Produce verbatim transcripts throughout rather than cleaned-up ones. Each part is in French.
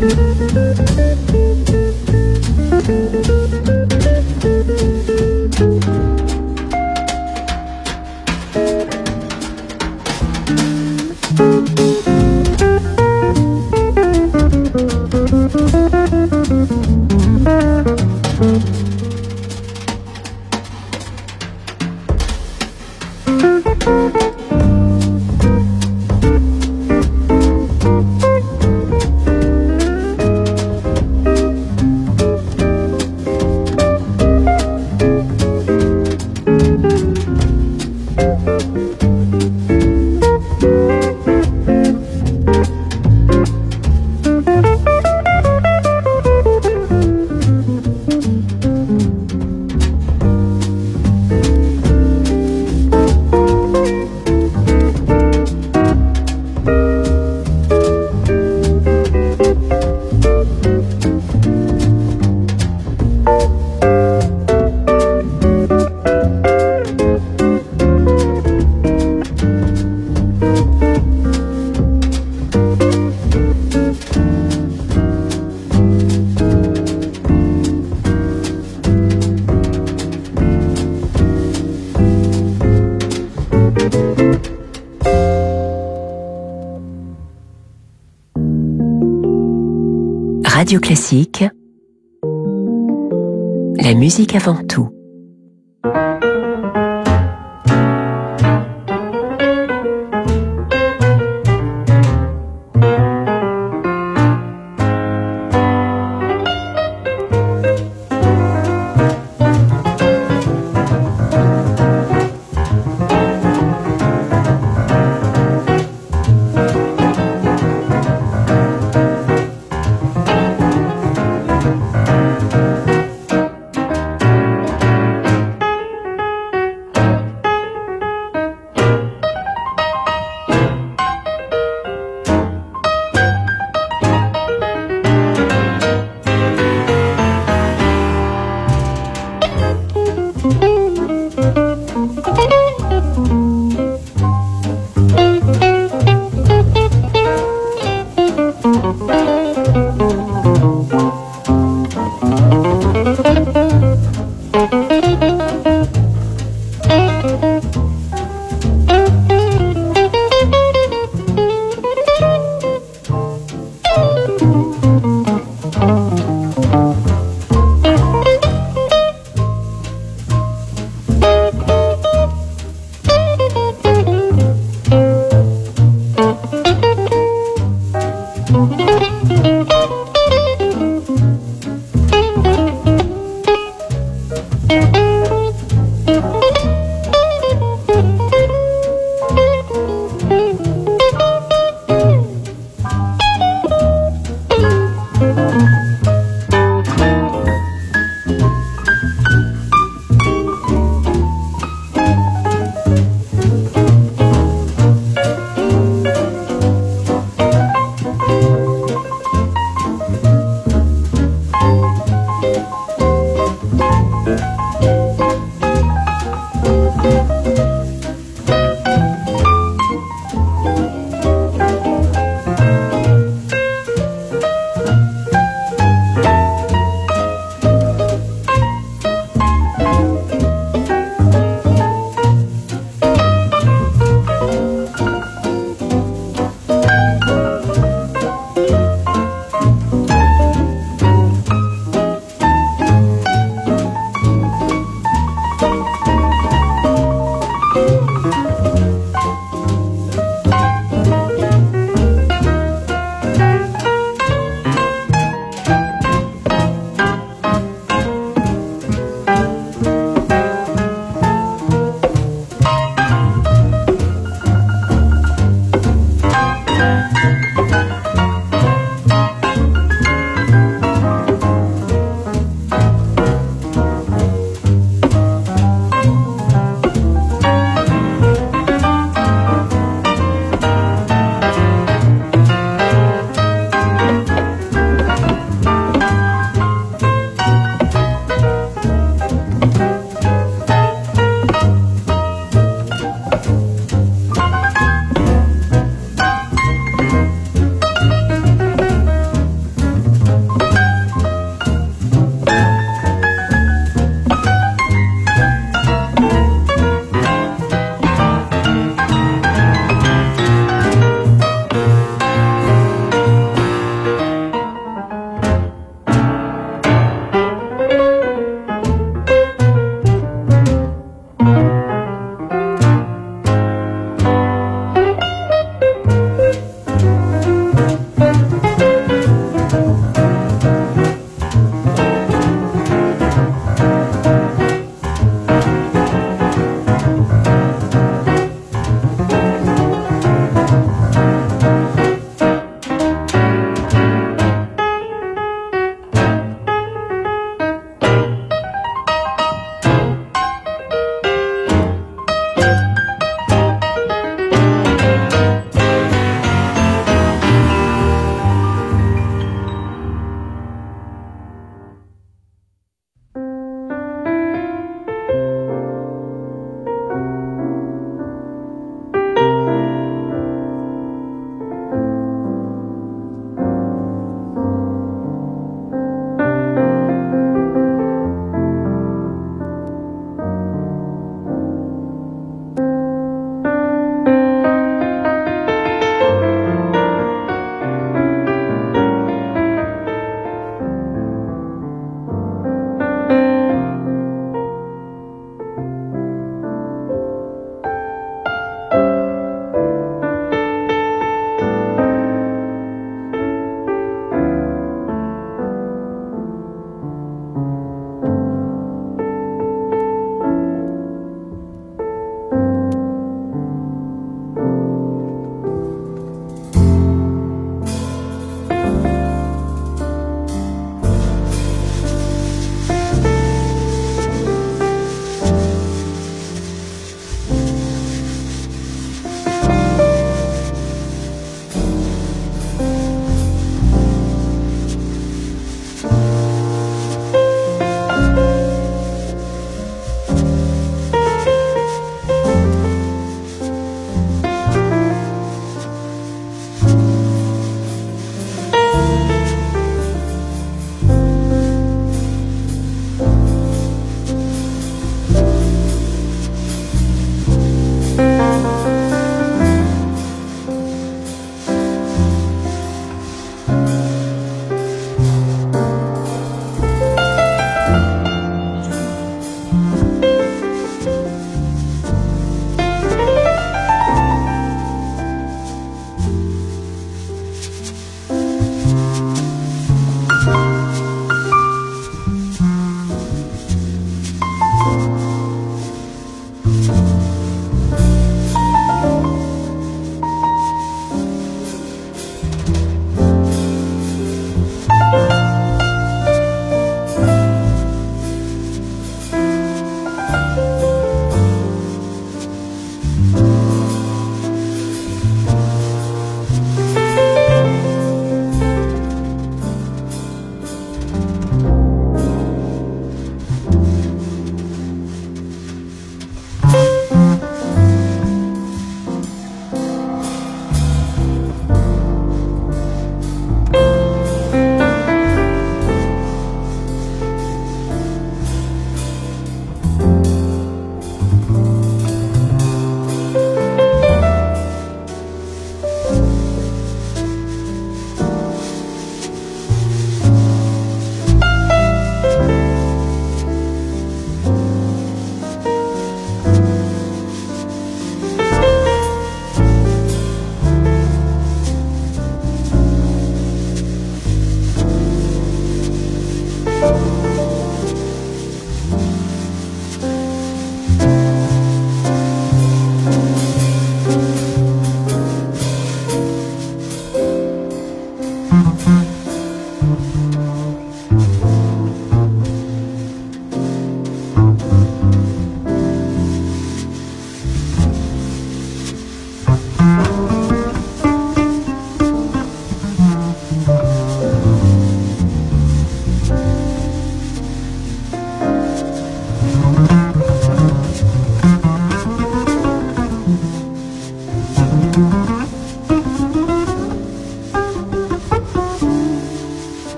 Radio Classique, la musique avant tout.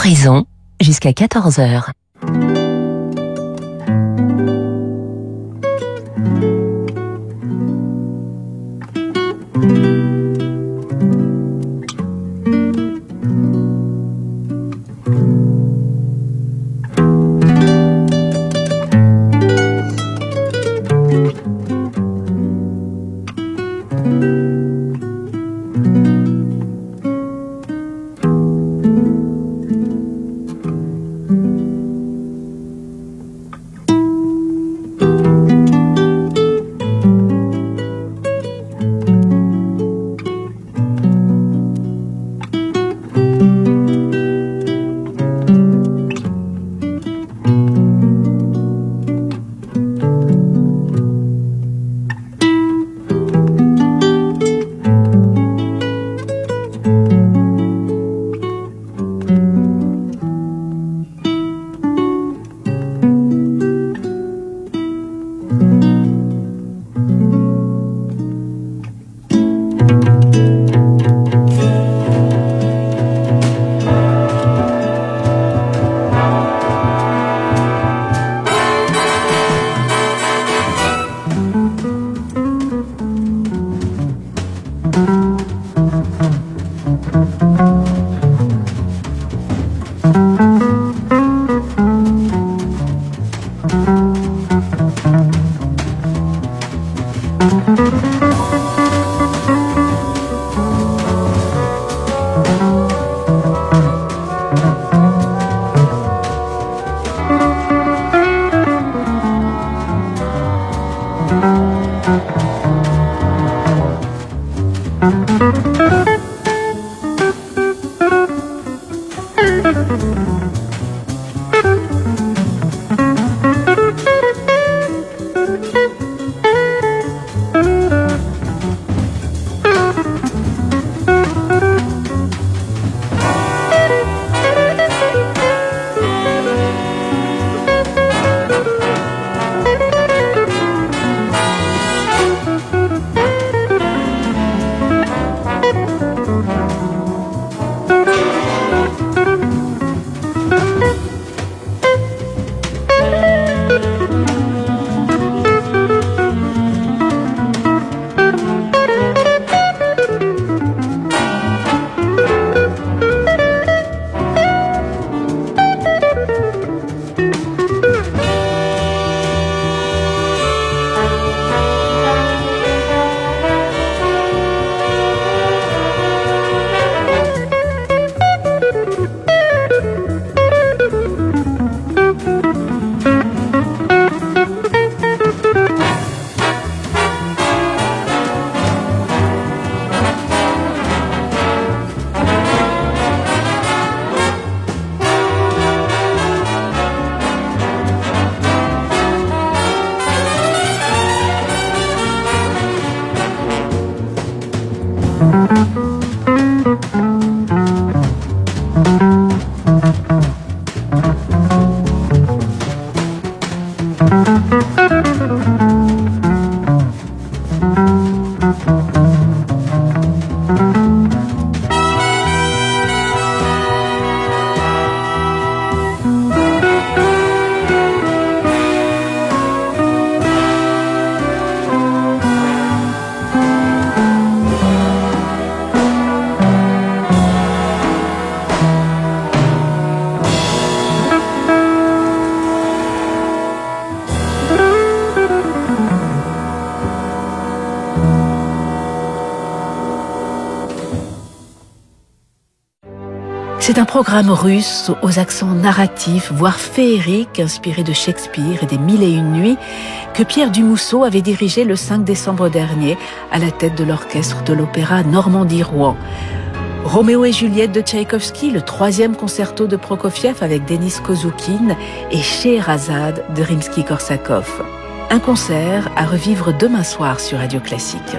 Oraison, jusqu'à quatorze heures. C'est un programme russe aux accents narratifs, voire féeriques, inspiré de Shakespeare et des Mille et une nuits, que Pierre Dumousseau avait dirigé le cinq décembre dernier à la tête de l'orchestre de l'opéra Normandie-Rouen. Roméo et Juliette de Tchaïkovski, le troisième concerto de Prokofiev avec Denis Kozoukine et Scheherazade de Rimsky-Korsakov. Un concert à revivre demain soir sur Radio Classique.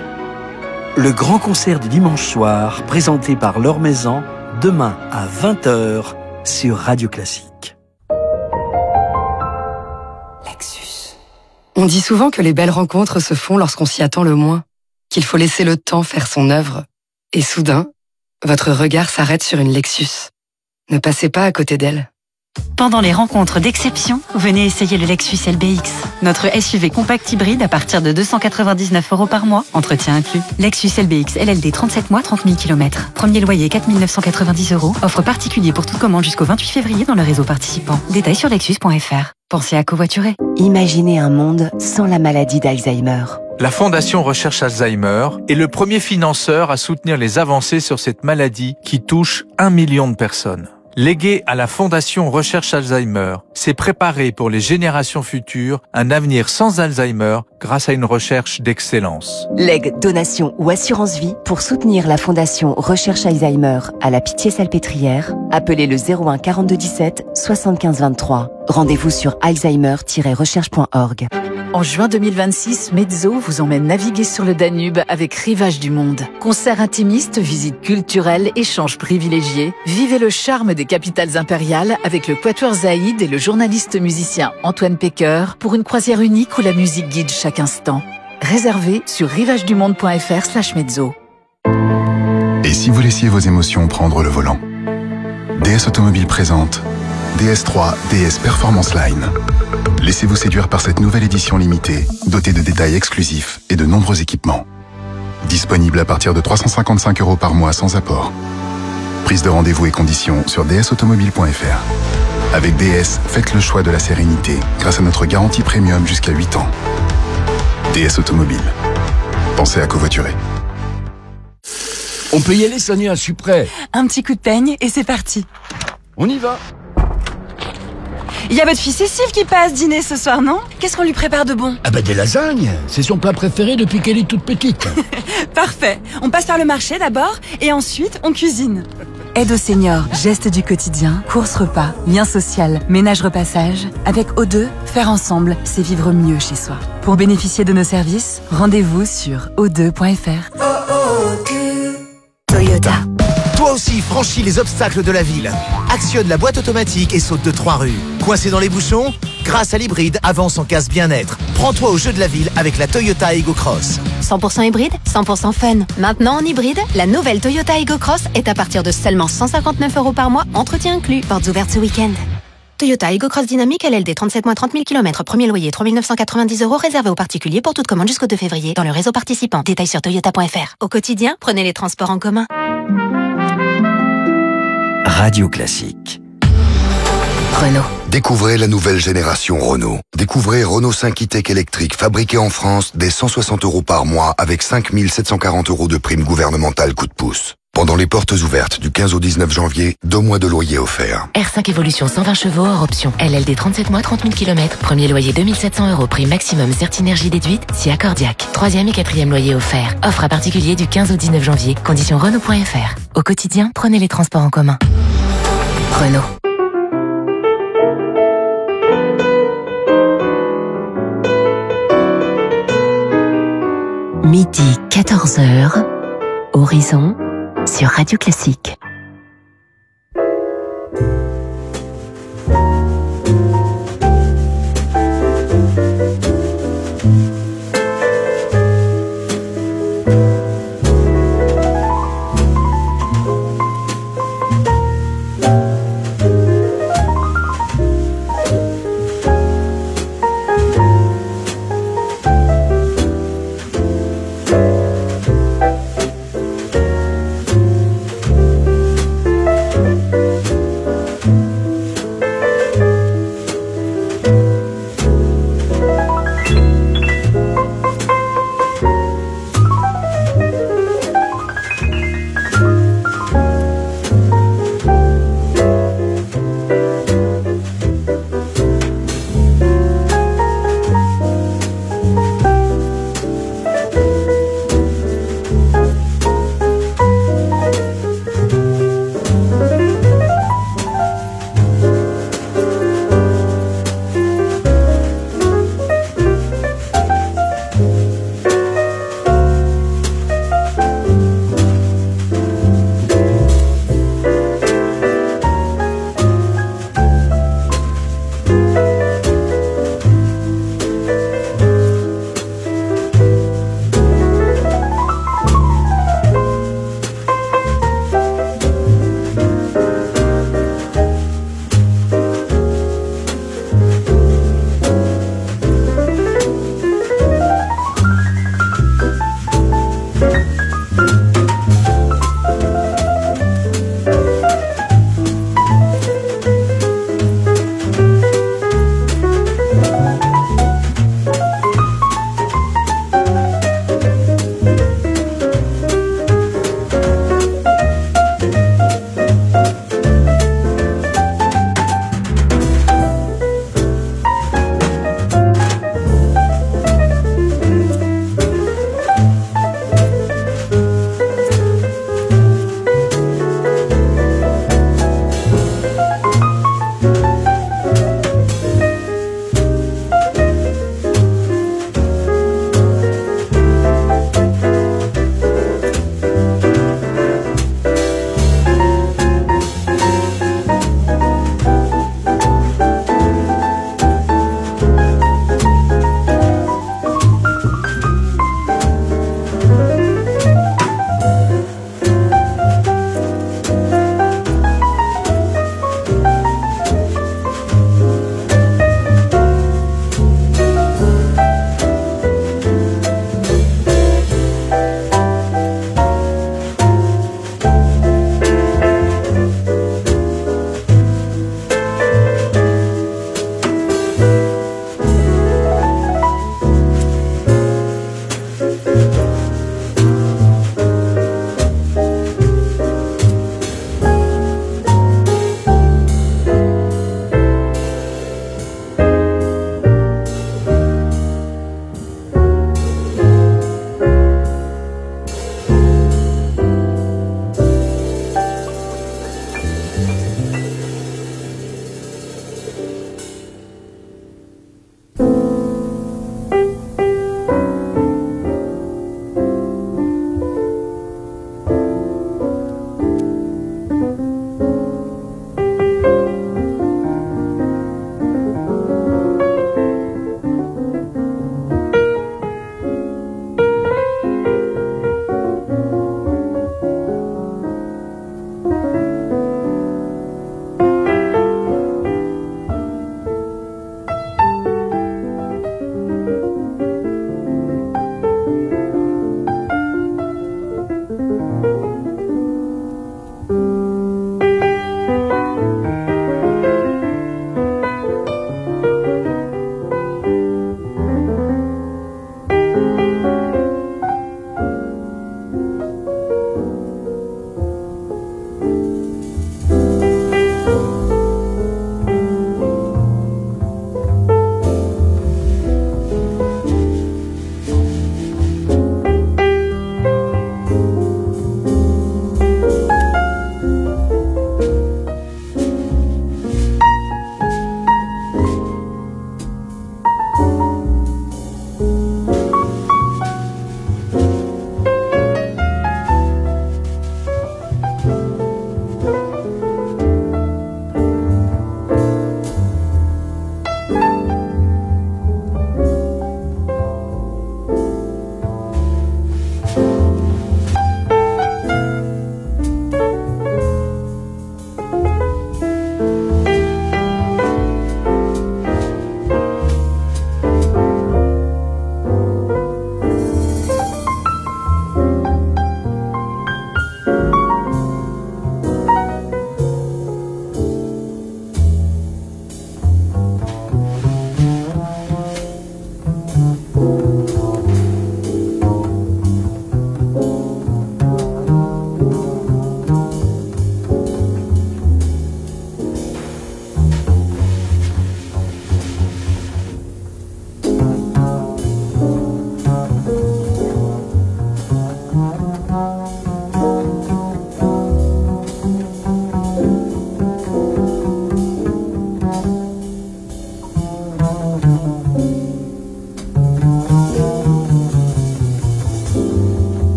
Le grand concert du dimanche soir, présenté par Laure Maison, demain à vingt heures sur Radio Classique. Lexus. On dit souvent que les belles rencontres se font lorsqu'on s'y attend le moins, qu'il faut laisser le temps faire son œuvre. Et soudain, votre regard s'arrête sur une Lexus. Ne passez pas à côté d'elle. Pendant les rencontres d'exception, venez essayer le Lexus L B X. Notre S U V compact hybride à partir de deux cent quatre-vingt-dix-neuf euros par mois, entretien inclus. Lexus L B X L L D trente-sept mois, trente mille kilomètres. Premier loyer quatre mille neuf cent quatre-vingt-dix euros. Offre particulier pour toute commande jusqu'au vingt-huit février dans le réseau participant. Détails sur lexus point f r. Pensez à covoiturer. Imaginez un monde sans la maladie d'Alzheimer. La Fondation Recherche Alzheimer est le premier financeur à soutenir les avancées sur cette maladie qui touche un million de personnes. Léguer à la Fondation Recherche Alzheimer, c'est préparer pour les générations futures un avenir sans Alzheimer grâce à une recherche d'excellence. Legs, donation ou assurance vie pour soutenir la Fondation Recherche Alzheimer à la Pitié-Salpêtrière. Appelez le zéro un quarante-deux dix-sept soixante-quinze vingt-trois. Rendez-vous sur alzheimer tiret recherche point org. En juin deux mille vingt-six, Mezzo vous emmène naviguer sur le Danube avec Rivage du Monde. Concerts intimistes, visites culturelles, échanges privilégiés. Vivez le charme des capitales impériales avec le Quatuor Zaïd et le journaliste musicien Antoine Pecker pour une croisière unique où la musique guide chaque instant. Réservez sur rivage du monde point f r slash mezzo. Et si vous laissiez vos émotions prendre le volant? D S Automobile présente D S trois D S Performance Line. Laissez-vous séduire par cette nouvelle édition limitée, dotée de détails exclusifs et de nombreux équipements. Disponible à partir de trois cent cinquante-cinq euros par mois sans apport. Prise de rendez-vous et conditions sur d s automobile point f r. Avec D S, faites le choix de la sérénité grâce à notre garantie premium jusqu'à huit ans. D S Automobile. Pensez à covoiturer. On peut y aller, Sonia, je suis prêt. Un petit coup de peigne et c'est parti. On y va. Il y a votre fille Cécile qui passe dîner ce soir, non? Qu'est-ce qu'on lui prépare de bon? Ah bah des lasagnes. C'est son plat préféré depuis qu'elle est toute petite. Parfait. On passe par le marché d'abord et ensuite on cuisine. Aide aux seniors, gestes du quotidien, courses repas, lien social, ménage repassage. Avec O deux, faire ensemble, c'est vivre mieux chez soi. Pour bénéficier de nos services, rendez-vous sur o deux point f r. Toyota. Toi aussi, franchis les obstacles de la ville. Actionne la boîte automatique et saute de trois rues. Coincé dans les bouchons? Grâce à l'hybride, avance en casse bien-être. Prends-toi au jeu de la ville avec la Toyota Ego Cross. cent pour cent hybride, cent pour cent fun. Maintenant en hybride, la nouvelle Toyota Ego Cross est à partir de seulement cent cinquante-neuf euros par mois, entretien inclus. Portes ouvertes ce week-end. Toyota Ego Cross Dynamique L L D trente-sept mois, trente mille kilomètres. Premier loyer trois mille neuf cent quatre-vingt-dix euros réservé aux particuliers pour toute commande jusqu'au deux février dans le réseau participant. Détails sur toyota point f r. Au quotidien, prenez les transports en commun. Radio Classique. Renault. Découvrez la nouvelle génération Renault. Découvrez Renault cinq e-Tech électrique fabriqué en France dès cent soixante euros par mois avec cinq mille sept cent quarante euros de prime gouvernementale coup de pouce. Pendant les portes ouvertes du quinze au dix-neuf janvier, deux mois de loyer offerts. R cinq Evolution cent vingt chevaux hors option. L L D trente-sept mois, trente mille kilomètres. Premier loyer deux mille sept cents euros. Prix maximum Certinergie déduite si accordiaque. Troisième et quatrième loyer offert. Offre à particulier du quinze au dix-neuf janvier. Conditions Renault point f r. Au quotidien, prenez les transports en commun. Renault. Midi quatorze heures. Horizon sur Radio Classique.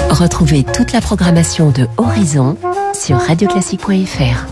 Retrouvez toute la programmation de Horizon sur radioclassique point f r.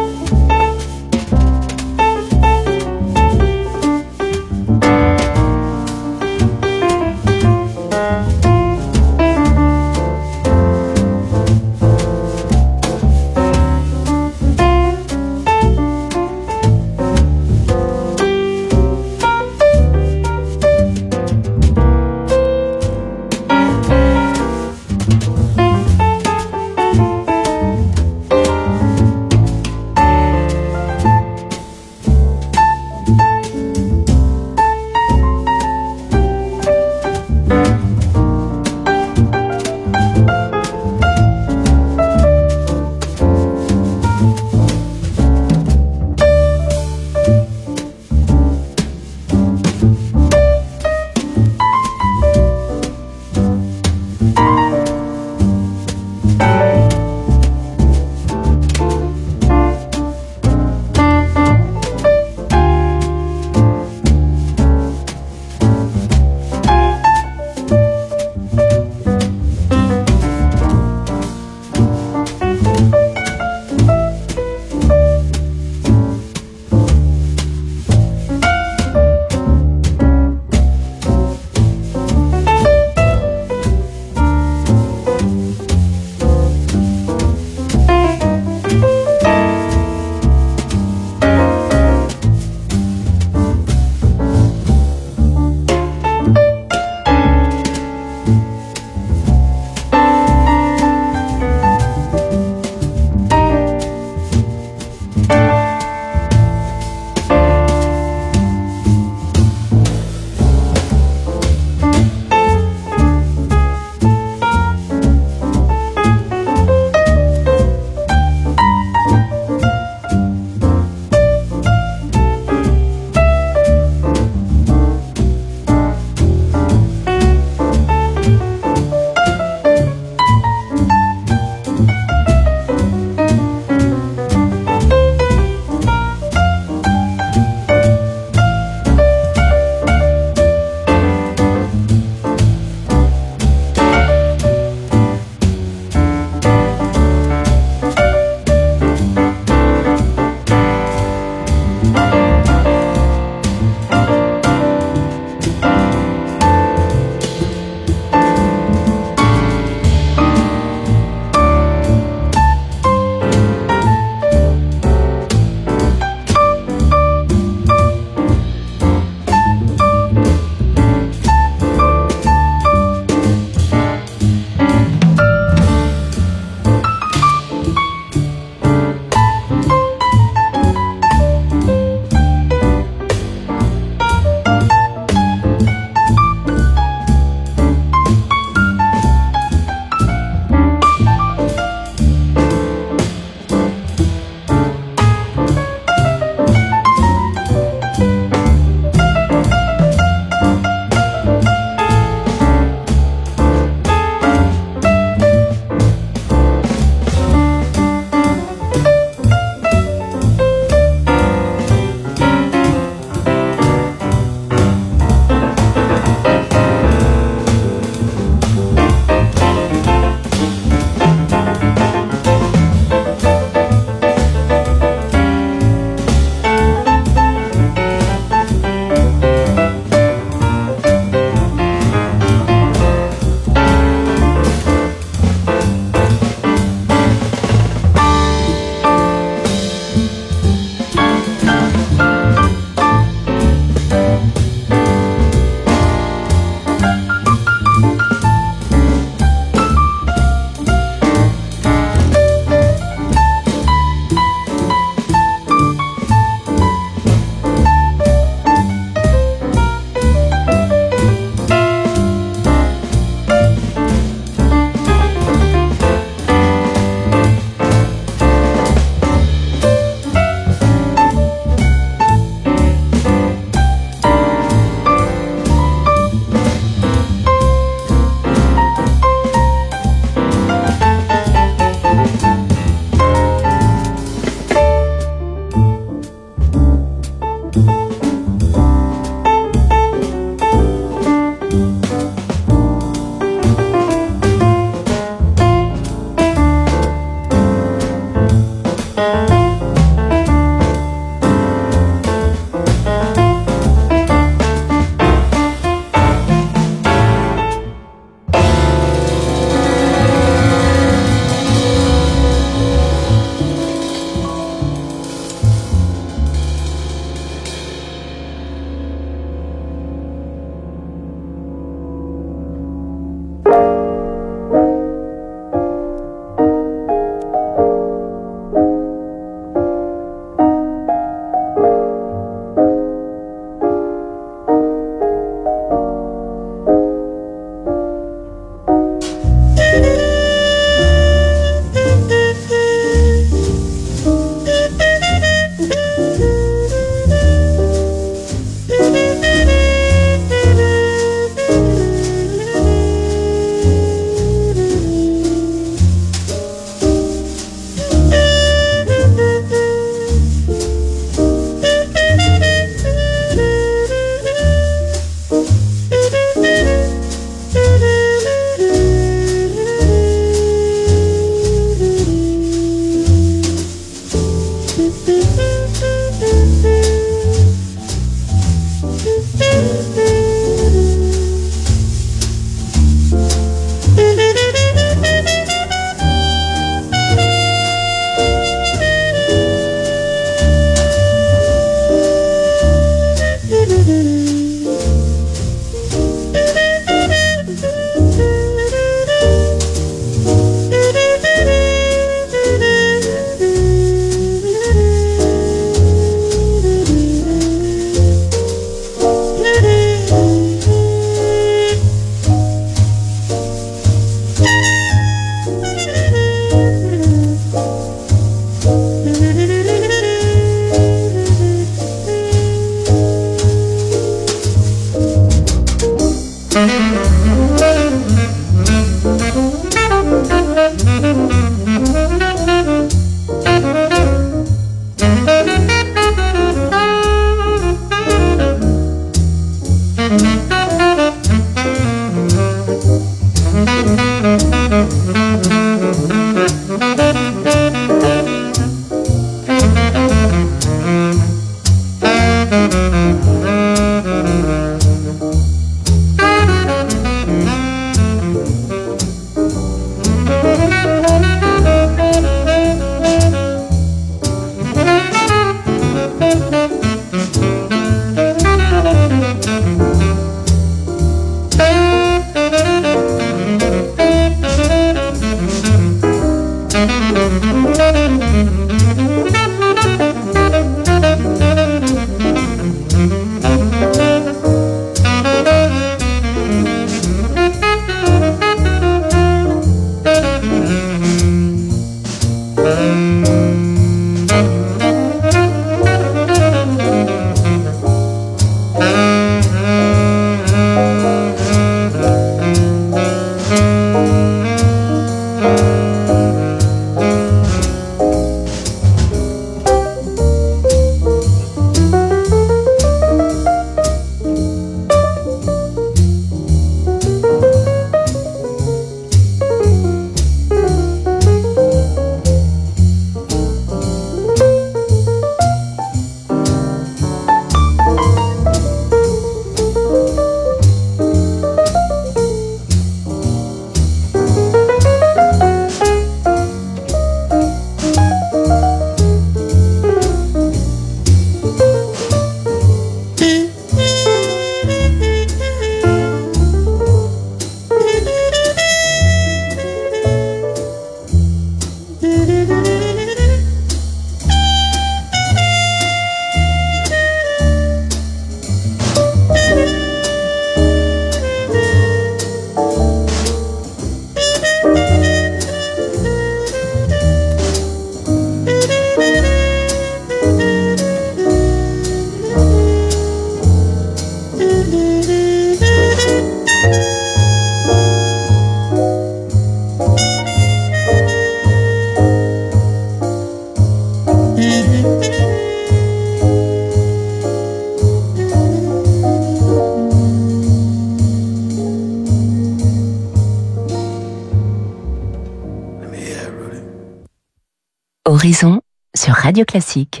Horizon sur Radio Classique.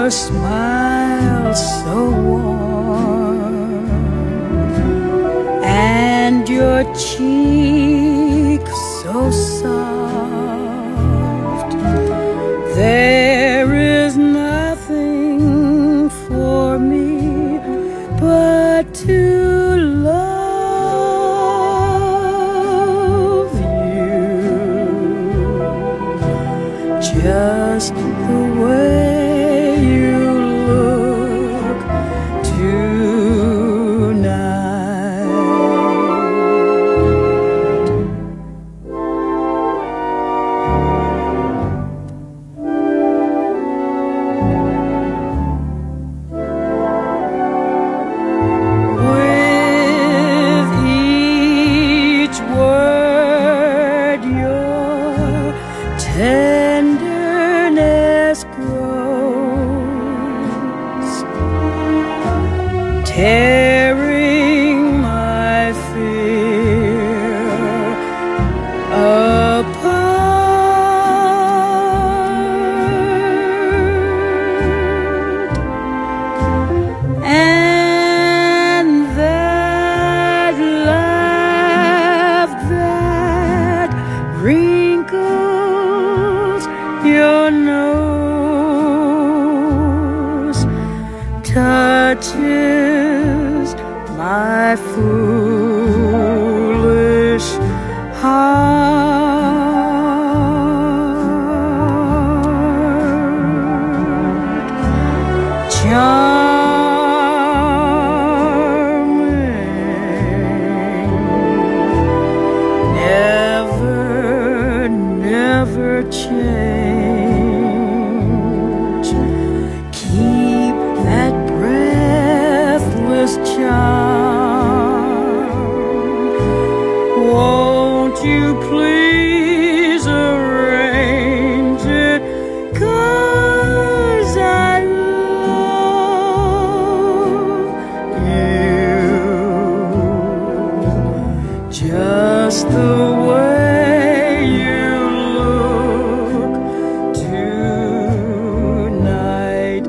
your smile so warm and your cheek so soft. There is nothing for me but to love you, just the way you look tonight. With each word your tenderness grows, tearing my fear apart. And that laugh that wrinkles your nose touches my foolish heart. Charming, never, never change. Keep that breathless charm. Won't you please arrange it? 'Cause I love you, just the way you look tonight.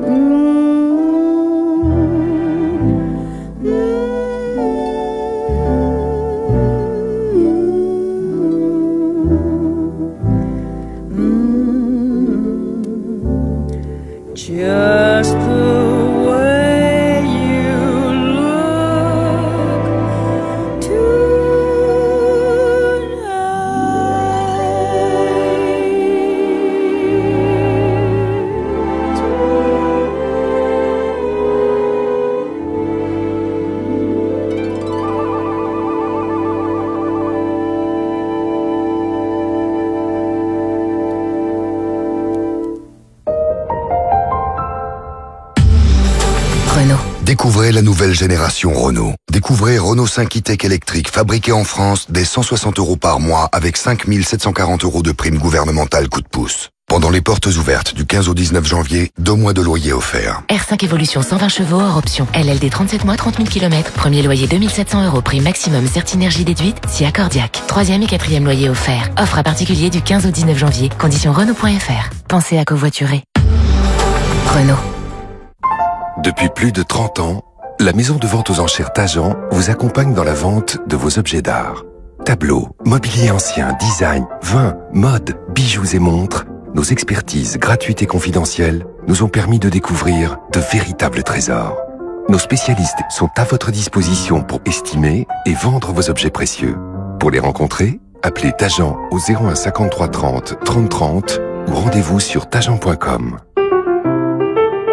Just the way you look Renault. Découvrez la nouvelle génération Renault. Découvrez Renault cinq e-Tech électrique fabriqué en France dès cent soixante euros par mois avec cinq mille sept cent quarante euros de prime gouvernementale coup de pouce. Pendant les portes ouvertes du quinze au dix-neuf janvier, deux mois de loyer offerts. R cinq Evolution cent vingt chevaux hors option. L L D trente-sept mois, trente mille kilomètres. Premier loyer deux mille sept cents euros. Prime maximum Certinergie déduite si accordiaque. Troisième et quatrième loyer offert. Offre à particulier du quinze au dix-neuf janvier. Conditions Renault point F R. Pensez à covoiturer. Renault. Depuis plus de trente ans, la maison de vente aux enchères Tajan vous accompagne dans la vente de vos objets d'art. Tableaux, mobilier ancien, design, vin, mode, bijoux et montres, nos expertises gratuites et confidentielles nous ont permis de découvrir de véritables trésors. Nos spécialistes sont à votre disposition pour estimer et vendre vos objets précieux. Pour les rencontrer, appelez Tajan au zéro un cinquante-trois trente trente trente ou rendez-vous sur tajan point com.